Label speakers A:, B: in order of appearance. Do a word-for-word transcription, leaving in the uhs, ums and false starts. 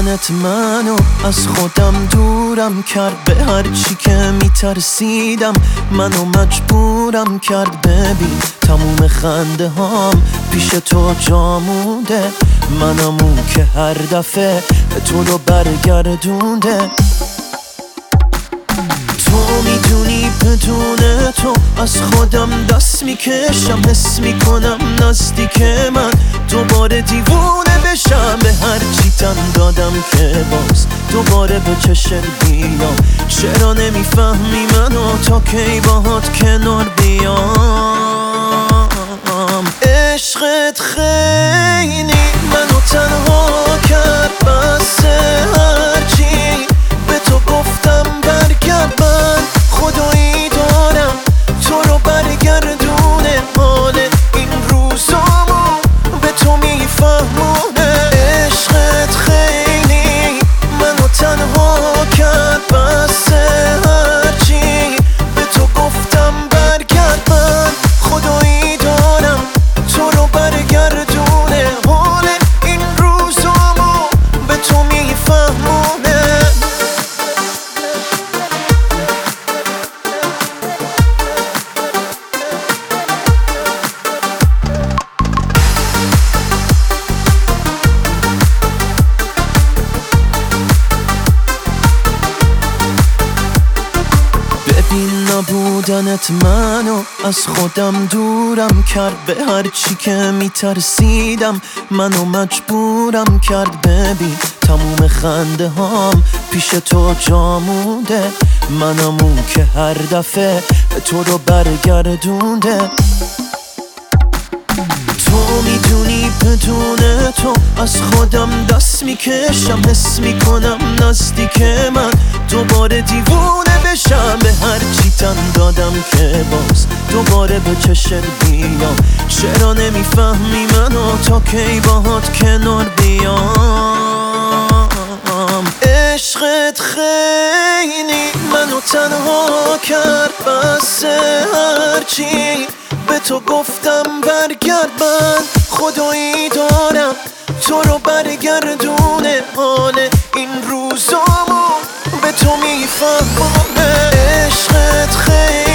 A: بودنت منو از خودم دورم کرد، به هر چی که میترسیدم منو مجبورم کرد. ببین تموم خنده هام پیش تو جا مونده، منم اون که هر دفعه تو رو برگردونده. تو میدونی بدون تو از خودم دست میکشم، حس میکنم نزدیک من دوباره دیوونه بشم. به هر چی تن دادم که باز دوباره به چشت بیام. چرا نمیفهمی منو تا کی باهات کنار بیام؟ عشقت خیلی منو تنها کرد، بس هرچی به تو گفتم برگرد. من خدایی دارم تو رو برگردونه، حال این روزامو به تو میفهمونه. عشقت خیلی منو تنها کرد، بس هرچی به تو گفتم برگرد. من خدایی دارم تو رو برگردونه، حال این روزامو به تو میفهمونه. ببین نبودنت منو از خودم دورم کرد، به هر چی که میترسیدم منو مجبورم کرد. ببین تموم خنده هام پیش تو جا مونده، منم اون که هر دفعه تو رو برگردونده. تو میدونی بدون تو از خودم دست میکشم، حس میکنم نزدیک من دوباره دیوونه بشم. به هر چی تن دادم که باز دوباره به چشت بیام. چرا نمیفهمی منو تا کی باهات کنار بیام؟ عشقت خیلی منو تنها کرد، بس هرچی به تو گفتم برگرد. من خدایی دارم تو رو برگردونه، حال این روزامو به تو میفهمونه. عشقت خیلی